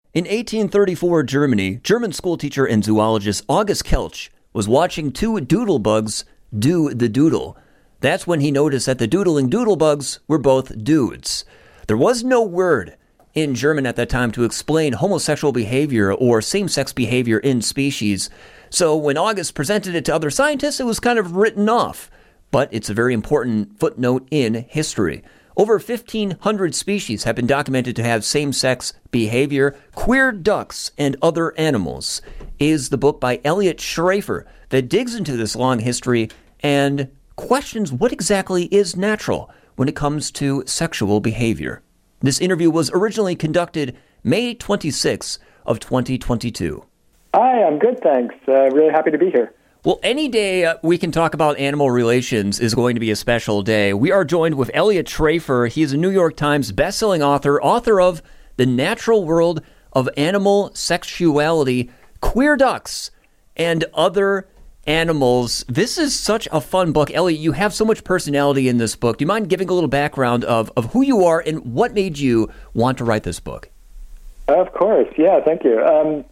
In 1834 Germany, German schoolteacher and zoologist August Kelch was watching two doodlebugs do the doodle. That's when he noticed that the doodling doodlebugs were both dudes. There was no word in German at that time to explain homosexual behavior or same-sex behavior in species. So when August presented it to other scientists, it was kind of written off. But it's a very important footnote in history. Over 1,500 species have been documented to have same-sex behavior. Queer Ducks and Other Animals is the book by Elliot Schrafer that digs into this long history and questions what exactly is natural when it comes to sexual behavior. This interview was originally conducted May 26 of 2022. Hi, I'm good, thanks. Really happy to be here. Well, any day we can talk about animal relations is going to be a special day. We are joined with Elliot Schrafer. He is a New York Times bestselling author of The Natural World of Animal Sexuality, Queer Ducks, and Other Animals. This is such a fun book. Elliot, you have so much personality in this book. Do you mind giving a little background of who you are and what made you want to write this book? Of course. Yeah, thank you.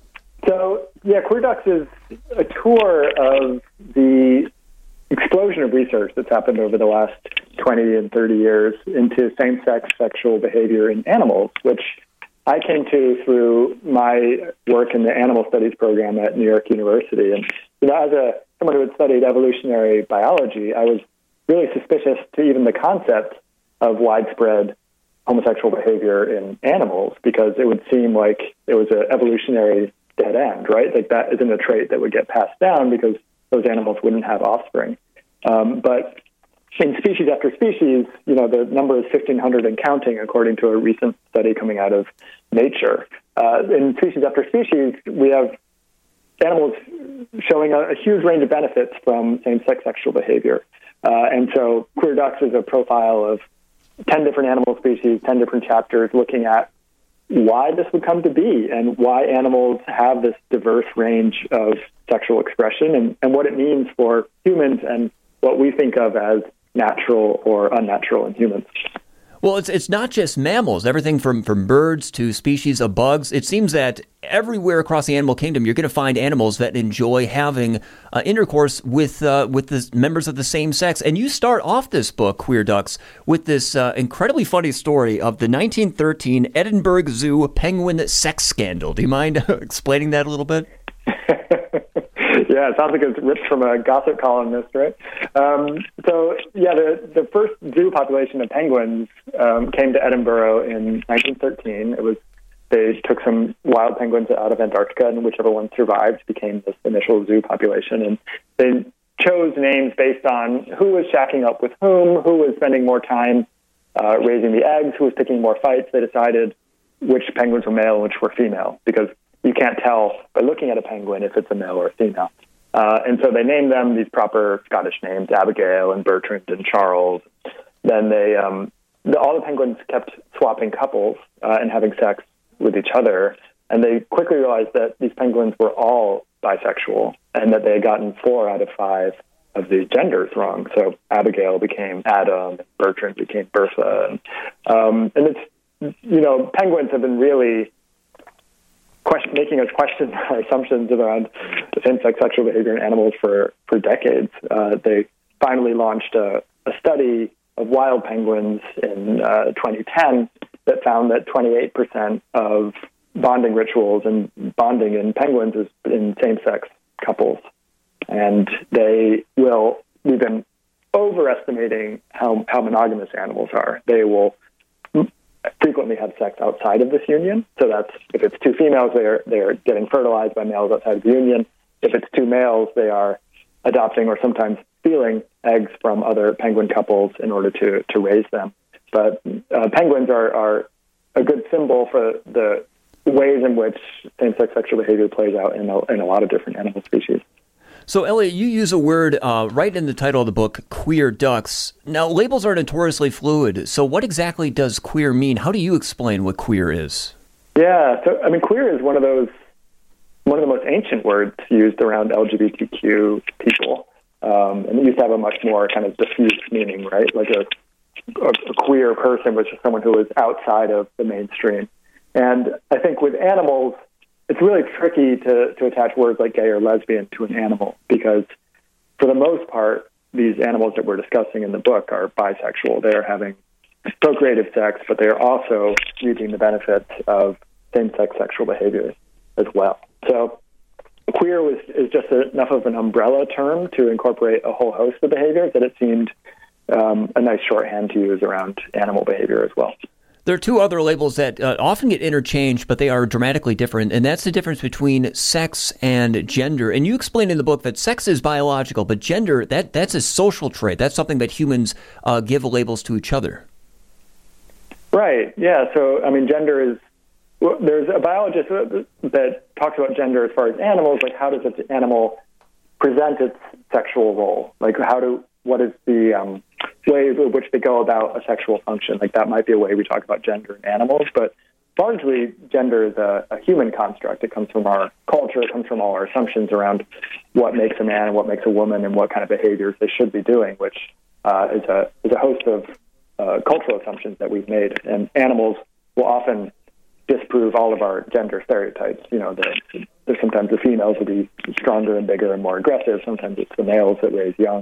Queer Ducks is a tour of the explosion of research that's happened over the last 20 and 30 years into same-sex sexual behavior in animals, which I came to through my work in the animal studies program at New York University. And as someone who had studied evolutionary biology, I was really suspicious to even the concept of widespread homosexual behavior in animals, because it would seem like it was an evolutionary dead end, right? Like that isn't a trait that would get passed down because those animals wouldn't have offspring. But in species after species, the number is 1,500 and counting, according to a recent study coming out of Nature. In species after species, we have animals showing a huge range of benefits from same-sex sexual behavior. And so Queer Ducks is a profile of 10 different animal species, 10 different chapters looking at why this would come to be and why animals have this diverse range of sexual expression and what it means for humans and what we think of as natural or unnatural in humans. Well, it's not just mammals. Everything from birds to species of bugs. It seems that everywhere across the animal kingdom, you're going to find animals that enjoy having intercourse with the members of the same sex. And you start off this book, Queer Ducks, with this incredibly funny story of the 1913 Edinburgh Zoo penguin sex scandal. Do you mind explaining that a little bit? Yeah, it sounds like it's ripped from a gossip columnist, right? The first zoo population of penguins came to Edinburgh in 1913. They took some wild penguins out of Antarctica, and whichever one survived became this initial zoo population. And they chose names based on who was shacking up with who was spending more time raising the eggs, who was picking more fights. They decided which penguins were male and which were female, because you can't tell by looking at a penguin if it's a male or a female. And so they named them these proper Scottish names, Abigail and Bertrand and Charles. Then all the penguins kept swapping couples and having sex with each other. And they quickly realized that these penguins were all bisexual and that they had gotten 4 out of 5 of the genders wrong. So Abigail became Adam, Bertrand became Bertha. And it's, penguins have been really making us question our assumptions around same-sex sexual behavior in animals for decades. They finally launched a study of wild penguins in 2010 that found that 28% of bonding rituals and bonding in penguins is in same-sex couples. And we've been overestimating how monogamous animals are. They will frequently have sex outside of this union. So that's, if it's 2 females, they are getting fertilized by males outside of the union. If it's 2 males, they are adopting or sometimes stealing eggs from other penguin couples in order to raise them. But penguins are a good symbol for the ways in which same-sex sexual behavior plays out in a lot of different animal species. So, Elliot, you use a word right in the title of the book, Queer Ducks. Now, labels are notoriously fluid, so what exactly does queer mean? How do you explain what queer is? Yeah, so, queer is one of the most ancient words used around LGBTQ people. And it used to have a much more kind of diffuse meaning, right? Like a queer person was just someone who was outside of the mainstream. And I think with animals, it's really tricky to attach words like gay or lesbian to an animal because for the most part, these animals that we're discussing in the book are bisexual. They're having procreative sex, but they're also reaping the benefits of same-sex sexual behavior as well. So queer is just enough of an umbrella term to incorporate a whole host of behaviors that it seemed a nice shorthand to use around animal behavior as well. There are two other labels that often get interchanged, but they are dramatically different, and that's the difference between sex and gender. And you explain in the book that sex is biological, but gender, that's a social trait. That's something that humans give labels to each other. Right, yeah. So, I mean, gender is, there's a biologist that talks about gender as far as animals, like how does an animal present its sexual role? Like what is the way in which they go about a sexual function? Like that might be a way we talk about gender in animals, but largely gender is a human construct. It comes from our culture. It comes from all our assumptions around what makes a man and what makes a woman and what kind of behaviors they should be doing, which is a host of cultural assumptions that we've made. And animals will often disprove all of our gender stereotypes. You know, there's sometimes the females will be stronger and bigger and more aggressive. Sometimes it's the males that raise young.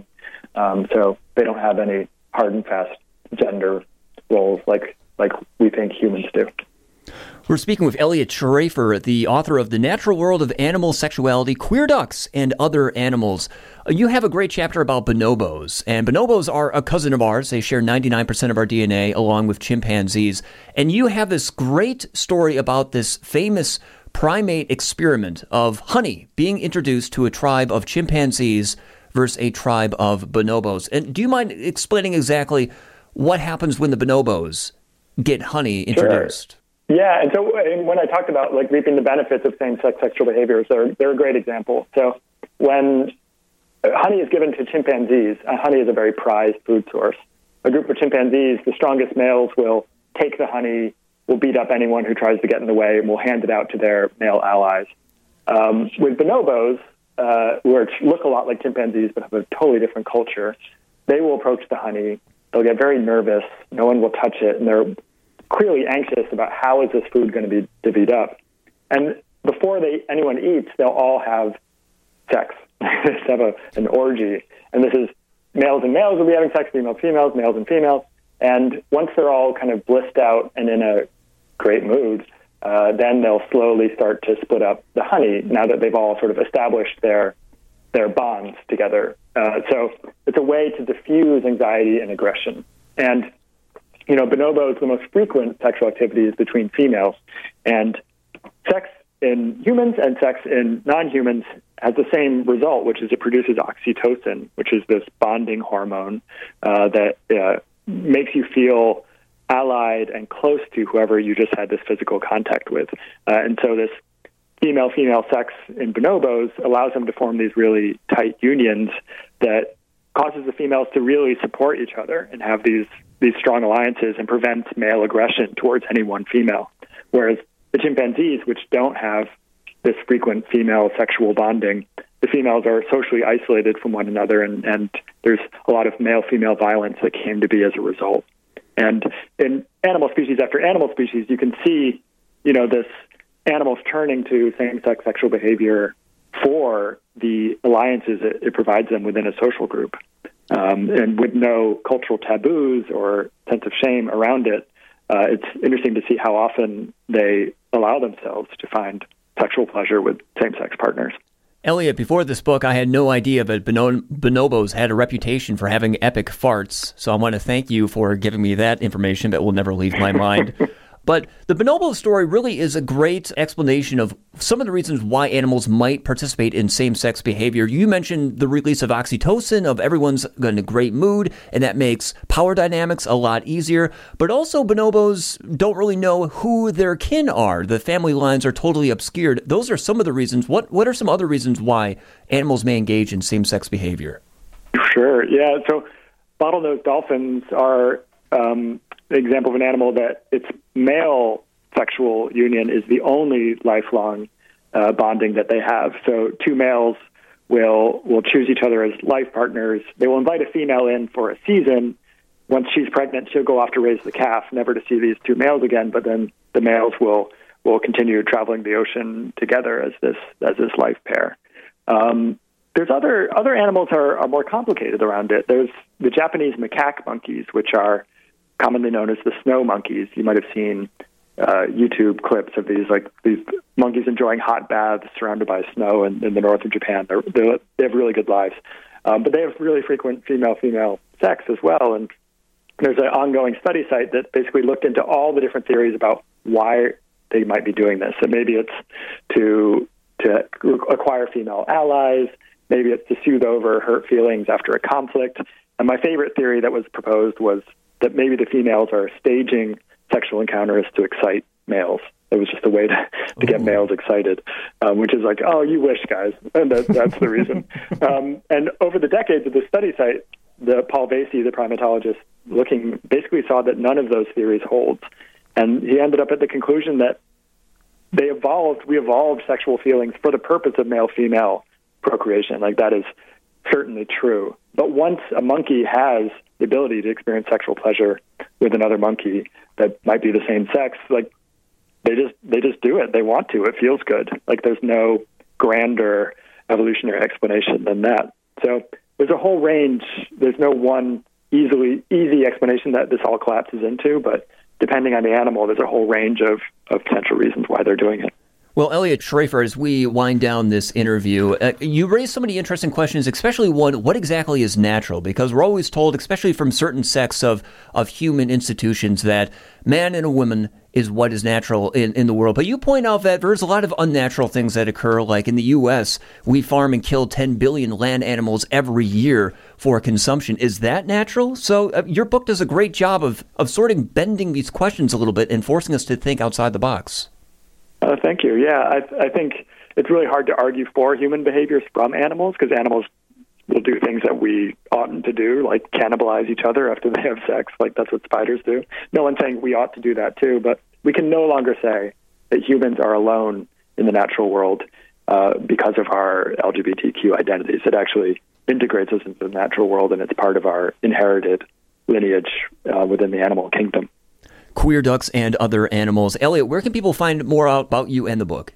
So they don't have any hard and fast gender roles like we think humans do. We're speaking with Elliot Schrafer, the author of The Natural World of Animal Sexuality, Queer Ducks, and Other Animals. You have a great chapter about bonobos, and bonobos are a cousin of ours. They share 99% of our DNA along with chimpanzees. And you have this great story about this famous primate experiment of honey being introduced to a tribe of chimpanzees versus a tribe of bonobos. And do you mind explaining exactly what happens when the bonobos get honey introduced? Sure. Yeah, and so when I talked about like reaping the benefits of same-sex sexual behaviors, they're a great example. So when honey is given to chimpanzees, honey is a very prized food source. A group of chimpanzees, the strongest males will take the honey, will beat up anyone who tries to get in the way, and will hand it out to their male allies. With bonobos, who look a lot like chimpanzees but have a totally different culture, they will approach the honey. They'll get very nervous. No one will touch it, and they're clearly anxious about how is this food going to be divvied up. And before anyone eats, they'll all have sex. Have an orgy. And this is males and males will be having sex, females, males and females. And once they're all kind of blissed out and in a great mood, then they'll slowly start to split up the honey now that they've all sort of established their bonds together. So it's a way to diffuse anxiety and aggression. And you know, bonobos, the most frequent sexual activity is between females. And sex in humans and sex in non-humans has the same result, which is it produces oxytocin, which is this bonding hormone that makes you feel allied and close to whoever you just had this physical contact with. And so this female-female sex in bonobos allows them to form these really tight unions that causes the females to really support each other and have these strong alliances and prevents male aggression towards any one female. Whereas the chimpanzees, which don't have this frequent female sexual bonding, the females are socially isolated from one another, and there's a lot of male-female violence that came to be as a result. And in animal species after animal species, you can see, you know, this animals turning to same-sex sexual behavior for the alliances it provides them within a social group. And with no cultural taboos or sense of shame around it, it's interesting to see how often they allow themselves to find sexual pleasure with same-sex partners. Elliot, before this book, I had no idea that bonobos had a reputation for having epic farts, so I want to thank you for giving me that information that will never leave my mind. But the bonobo story really is a great explanation of some of the reasons why animals might participate in same-sex behavior. You mentioned the release of oxytocin, of everyone's in a great mood, and that makes power dynamics a lot easier. But also bonobos don't really know who their kin are. The family lines are totally obscured. Those are some of the reasons. What are some other reasons why animals may engage in same-sex behavior? Sure, yeah. So bottlenose dolphins are example of an animal that its male sexual union is the only lifelong bonding that they have. So two males will choose each other as life partners. They will invite a female in for a season. Once she's pregnant, she'll go off to raise the calf, never to see these two males again, but then the males will will continue traveling the ocean together as this life pair. There's other animals are more complicated around it. There's the Japanese macaque monkeys, which are commonly known as the snow monkeys. You might have seen YouTube clips of these monkeys enjoying hot baths surrounded by snow in the north of Japan. They have really good lives, but they have really frequent female-female sex as well. And there's an ongoing study site that basically looked into all the different theories about why they might be doing this. So maybe it's to acquire female allies. Maybe it's to soothe over hurt feelings after a conflict. And my favorite theory that was proposed was that maybe the females are staging sexual encounters to excite males. It was just a way to get males excited, which is like, oh, you wish, guys. And that's the reason. And over the decades of the study site, Paul Vasey, the primatologist, basically saw that none of those theories holds. And he ended up at the conclusion that we evolved sexual feelings for the purpose of male-female procreation. Like, that is certainly true. But once a monkey has the ability to experience sexual pleasure with another monkey that might be the same sex, like, they just do it. They want to. It feels good. Like, there's no grander evolutionary explanation than that. So there's a whole range. There's no one easy explanation that this all collapses into, but depending on the animal, there's a whole range of potential reasons why they're doing it. Well, Elliot Schrafer, as we wind down this interview, you raised so many interesting questions, especially one, what exactly is natural? Because we're always told, especially from certain sects of human institutions, that man and a woman is what is natural in the world. But you point out that there's a lot of unnatural things that occur, like in the U.S., we farm and kill 10 billion land animals every year for consumption. Is that natural? So your book does a great job of bending these questions a little bit and forcing us to think outside the box. Thank you. Yeah, I think it's really hard to argue for human behaviors from animals, because animals will do things that we oughtn't to do, like cannibalize each other after they have sex. Like, that's what spiders do. No one's saying we ought to do that too, but we can no longer say that humans are alone in the natural world because of our LGBTQ identities. It actually integrates us into the natural world, and it's part of our inherited lineage within the animal kingdom. Queer Ducks and Other Animals. Elliot, where can people find more out about you and the book?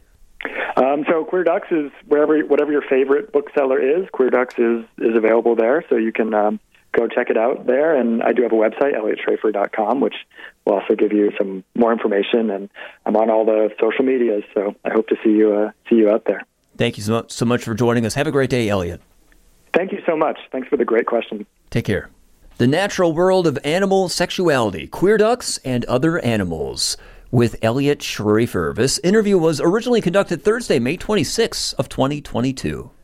So Queer Ducks is whatever your favorite bookseller is. Queer Ducks is available there, so you can go check it out there. And I do have a website, ElliotSchrafer.com, which will also give you some more information. And I'm on all the social medias, so I hope to see you out there. Thank you so much for joining us. Have a great day, Elliot. Thank you so much. Thanks for the great question. Take care. The Natural World of Animal Sexuality, Queer Ducks and Other Animals, with Elliot Schrafer. This interview was originally conducted Thursday, May 26th of 2022.